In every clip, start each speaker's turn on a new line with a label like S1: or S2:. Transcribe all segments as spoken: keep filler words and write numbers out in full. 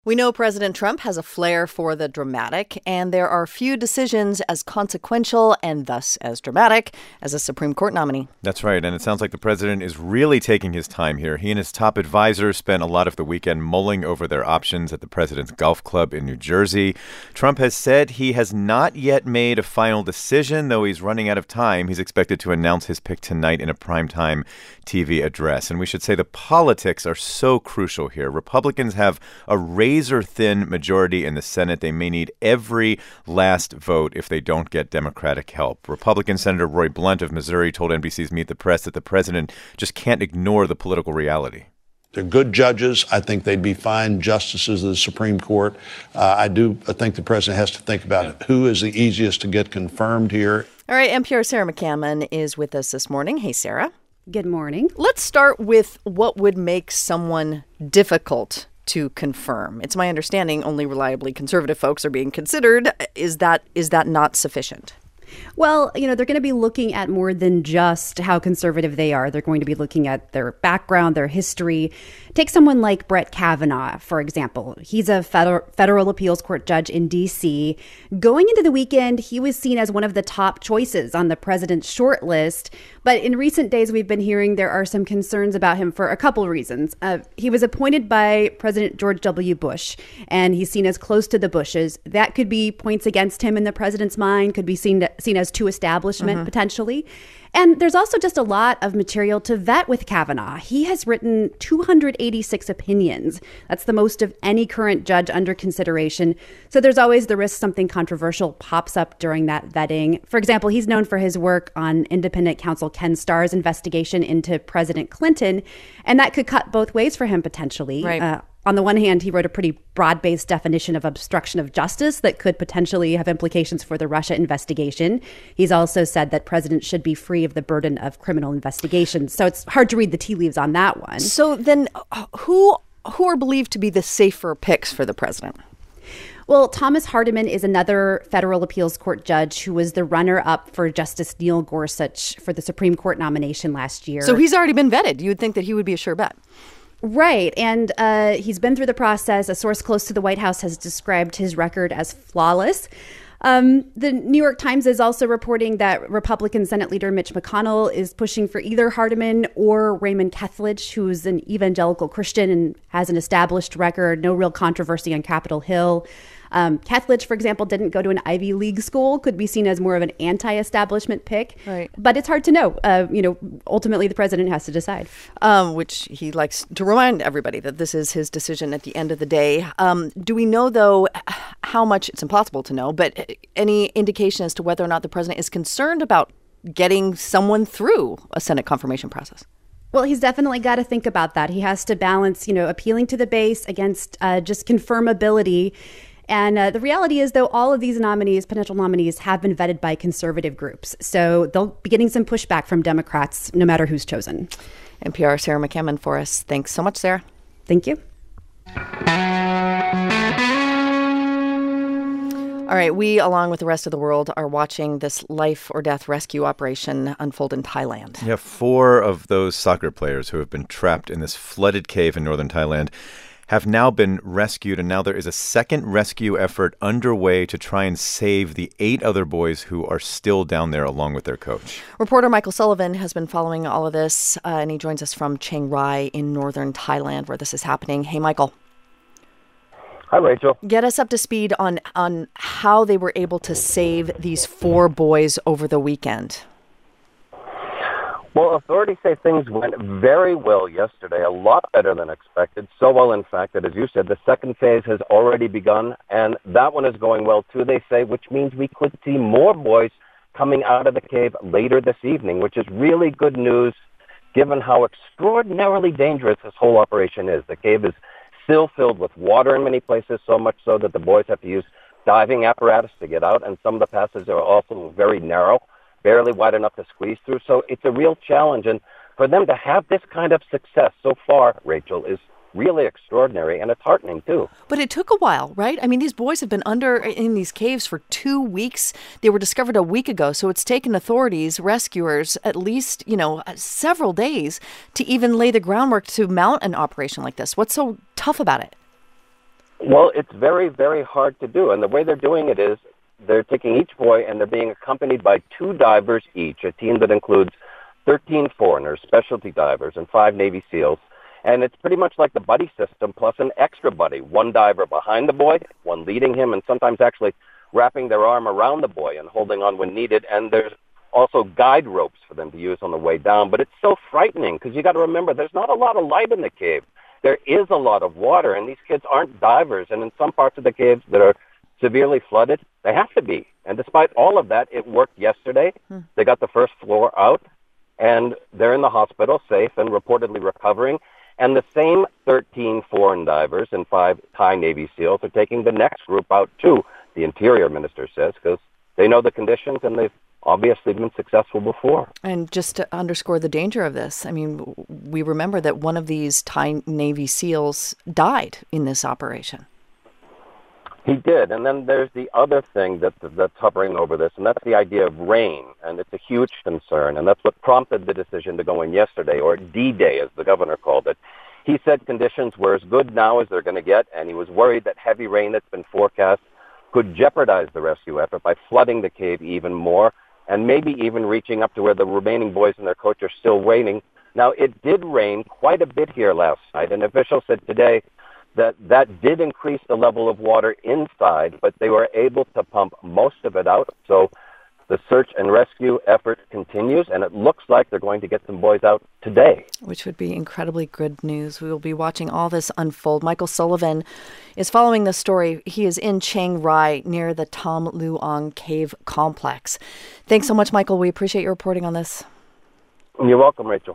S1: We know President Trump has a flair for the dramatic, and there are few decisions as consequential and thus as dramatic as a Supreme Court nominee.
S2: That's right, and it sounds like the president is really taking his time here. He and his top advisors spent a lot of the weekend mulling over their options at the president's golf club in New Jersey. Trump has said he has not yet made a final decision, though he's running out of time. He's expected to announce his pick tonight in a primetime T V address. And we should say the politics are so crucial here. Republicans have a razor-thin majority in the Senate. They may need every last vote if they don't get Democratic help. Republican Senator Roy Blunt of Missouri told N B C's Meet the Press that the president just can't ignore the political reality.
S3: They're good judges. I think they'd be fine justices of the Supreme Court. Uh, I do I think the president has to think about it. Who is the easiest to get confirmed here?
S1: All right, N P R's Sarah McCammon is with us this morning. Hey, Sarah.
S4: Good morning.
S1: Let's start with what would make someone difficult to confirm. It's my understanding only reliably conservative folks are being considered. Is that is that not sufficient?
S4: Well, you know, they're going to be looking at more than just how conservative they are. They're going to be looking at their background, their history. Take someone like Brett Kavanaugh, for example. He's a federal, federal appeals court judge in D C. Going into the weekend, he was seen as one of the top choices on the president's short list. But in recent days, we've been hearing there are some concerns about him for a couple reasons. Uh, he was appointed by President George W. Bush, and he's seen as close to the Bushes. That could be points against him in the president's mind, could be seen, seen as too establishment, mm-hmm. potentially. And there's also just a lot of material to vet with Kavanaugh. He has written two hundred eighty-six opinions. That's the most of any current judge under consideration. So there's always the risk something controversial pops up during that vetting. For example, he's known for his work on independent counsel Ken Starr's investigation into President Clinton, and that could cut both ways for him potentially.
S1: Right.
S4: Uh, On the one hand, he wrote a pretty broad-based definition of obstruction of justice that could potentially have implications for the Russia investigation. He's also said that presidents should be free of the burden of criminal investigations. So it's hard to read the tea leaves on that one.
S1: So then who who are believed to be the safer picks for the president?
S4: Well, Thomas Hardiman is another federal appeals court judge who was the runner-up for Justice Neil Gorsuch for the Supreme Court nomination last year.
S1: So he's already been vetted. You would think that he would be a sure bet.
S4: Right. And uh, he's been through the process. A source close to the White House has described his record as flawless. Um, the New York Times is also reporting that Republican Senate Leader Mitch McConnell is pushing for either Hardiman or Raymond Kethledge, who's an evangelical Christian and has an established record, no real controversy on Capitol Hill. Um, Kethledge, for example, didn't go to an Ivy League school, could be seen as more of an anti-establishment pick.
S1: Right.
S4: But it's hard to know. Uh, you know, ultimately, the president has to decide.
S1: Um, which he likes to remind everybody that this is his decision at the end of the day. Um, do we know, though, how much, it's impossible to know, but any indication as to whether or not the president is concerned about getting someone through a Senate confirmation process?
S4: Well, he's definitely got to think about that. He has to balance, you know, appealing to the base against uh, just confirmability. And uh, the reality is, though, all of these nominees, potential nominees, have been vetted by conservative groups. So they'll be getting some pushback from Democrats, no matter who's chosen.
S1: N P R Sarah McCammon for us. Thanks so much, Sarah.
S4: Thank you.
S1: All right, we, along with the rest of the world, are watching this life or death rescue operation unfold in Thailand.
S2: Yeah, four of those soccer players who have been trapped in this flooded cave in northern Thailand have now been rescued, and now there is a second rescue effort underway to try and save the eight other boys who are still down there along with their coach.
S1: Reporter Michael Sullivan has been following all of this, uh, and he joins us from Chiang Rai in northern Thailand, where this is happening. Hey, Michael.
S5: Hi, Rachel.
S1: Get us up to speed on, on how they were able to save these four boys over the weekend.
S5: Well, authorities say things went very well yesterday, a lot better than expected. So well, in fact, that, as you said, the second phase has already begun, and that one is going well, too, they say, which means we could see more boys coming out of the cave later this evening, which is really good news, given how extraordinarily dangerous this whole operation is. The cave is still filled with water in many places, so much so that the boys have to use diving apparatus to get out, and some of the passages are also very narrow, barely wide enough to squeeze through. So it's a real challenge. And for them to have this kind of success so far, Rachel, is really extraordinary, and it's heartening, too.
S1: But it took a while, right? I mean, these boys have been under in these caves for two weeks. They were discovered a week ago. So it's taken authorities, rescuers, at least, you know, several days to even lay the groundwork to mount an operation like this. What's so tough about it?
S5: Well, it's very, very hard to do. And the way they're doing it is they're taking each boy and they're being accompanied by two divers each, a team that includes thirteen foreigners, specialty divers, and five Navy SEALs. And it's pretty much like the buddy system plus an extra buddy, one diver behind the boy, one leading him, and sometimes actually wrapping their arm around the boy and holding on when needed. And there's also guide ropes for them to use on the way down. But it's so frightening because you got to remember there's not a lot of light in the cave. There is a lot of water, and these kids aren't divers. And in some parts of the caves that are severely flooded, they have to be. And despite all of that, it worked yesterday. Hmm. They got the first floor out, and they're in the hospital, safe and reportedly recovering. And the same thirteen foreign divers and five Thai Navy SEALs are taking the next group out, too, the Interior Minister says, because they know the conditions and they've obviously been successful before.
S1: And just to underscore the danger of this, I mean, we remember that one of these Thai Navy SEALs died in this operation.
S5: He did. And then there's the other thing that, that's hovering over this, and that's the idea of rain. And it's a huge concern. And that's what prompted the decision to go in yesterday, or D-Day, as the governor called it. He said conditions were as good now as they're going to get, and he was worried that heavy rain that's been forecast could jeopardize the rescue effort by flooding the cave even more, and maybe even reaching up to where the remaining boys and their coach are still waiting. Now, it did rain quite a bit here last night, and officials said today that that did increase the level of water inside, but they were able to pump most of it out. So the search and rescue effort continues, and it looks like they're going to get some boys out today.
S1: Which would be incredibly good news. We will be watching all this unfold. Michael Sullivan is following the story. He is in Chiang Rai near the Tham Luang Cave Complex. Thanks so much, Michael. We appreciate your reporting on this.
S5: You're welcome, Rachel.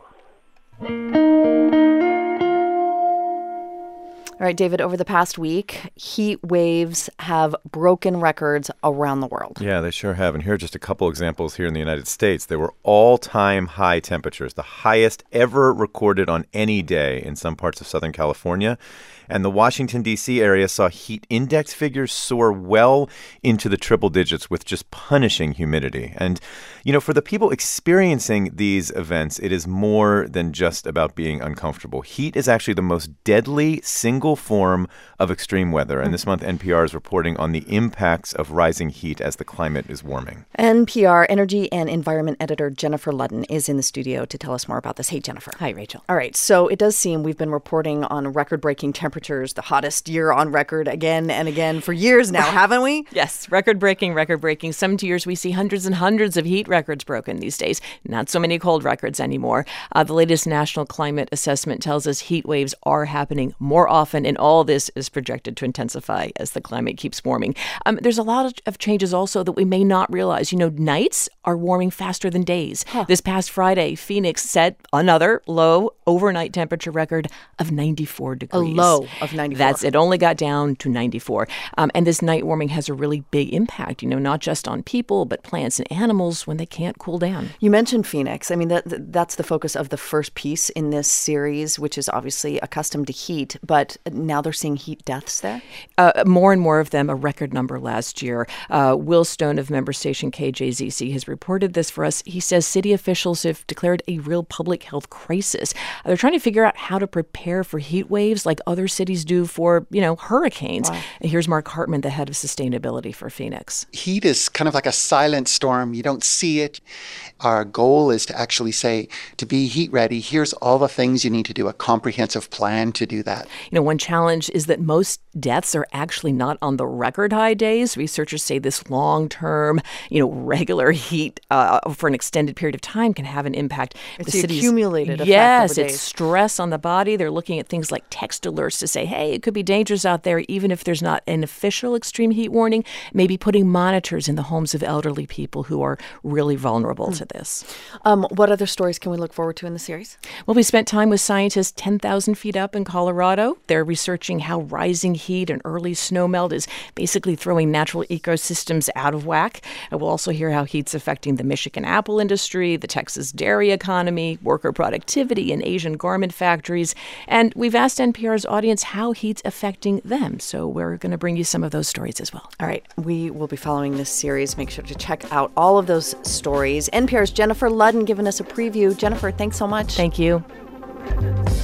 S1: All right, David, over the past week, heat waves have broken records around the world.
S2: Yeah, they sure have. And here are just a couple examples here in the United States. There were all-time high temperatures, the highest ever recorded on any day in some parts of Southern California. And the Washington, D C area saw heat index figures soar well into the triple digits with just punishing humidity. And, you know, for the people experiencing these events, it is more than just about being uncomfortable. Heat is actually the most deadly single form of extreme weather. And this month, N P R is reporting on the impacts of rising heat as the climate is warming.
S1: N P R Energy and Environment Editor Jennifer Ludden is in the studio to tell us more about this. Hey, Jennifer.
S6: Hi, Rachel.
S1: All right. So it does seem we've been reporting on record-breaking temperatures. The hottest year on record again and again for years now, haven't we?
S6: Yes, record-breaking, record-breaking. Some years we see hundreds and hundreds of heat records broken these days. Not so many cold records anymore. Uh, the latest National Climate Assessment tells us heat waves are happening more often, and all this is projected to intensify as the climate keeps warming. Um, there's a lot of changes also that we may not realize. You know, nights are warming faster than days. Huh. This past Friday, Phoenix set another low overnight temperature record of ninety-four degrees.
S1: A low of ninety-four.
S6: That's it. Only got down to ninety-four. Um, and this night warming has a really big impact, you know, not just on people, but plants and animals when they can't cool down.
S1: You mentioned Phoenix. I mean, that that's the focus of the first piece in this series, which is obviously accustomed to heat. But now they're seeing heat deaths there?
S6: Uh, more and more of them, a record number last year. Uh, Will Stone of member station K J Z C has reported this for us. He says city officials have declared a real public health crisis. Uh, they're trying to figure out how to prepare for heat waves like other cities do for, you know, hurricanes. Wow. And here's Mark Hartman, the head of sustainability for Phoenix.
S7: Heat is kind of like a silent storm. You don't see it. Our goal is to actually say, to be heat ready, here's all the things you need to do, a comprehensive plan to do that.
S6: You know, one challenge is that most deaths are actually not on the record high days. Researchers say this long-term, you know, regular heat uh, for an extended period of time can have an impact.
S1: It's the, the accumulated effect.
S6: Yes,
S1: over
S6: it's
S1: days.
S6: Stress on the body. They're looking at things like text alerts to say, hey, it could be dangerous out there, even if there's not an official extreme heat warning. Maybe putting monitors in the homes of elderly people who are really vulnerable mm. to this.
S1: Um, what other stories can we look forward to in the series?
S6: Well, we spent time with scientists ten thousand feet up in Colorado. They're researching how rising heat and early snowmelt is basically throwing natural ecosystems out of whack. And we'll also hear how heat's affecting the Michigan apple industry, the Texas dairy economy, worker productivity in Asian garment factories. And we've asked N P R's audience how heat's affecting them. So we're going to bring you some of those stories as well.
S1: All right. We will be following this series. Make sure to check out all of those stories. N P R's Jennifer Ludden giving us a preview. Jennifer, thanks so much.
S6: Thank you.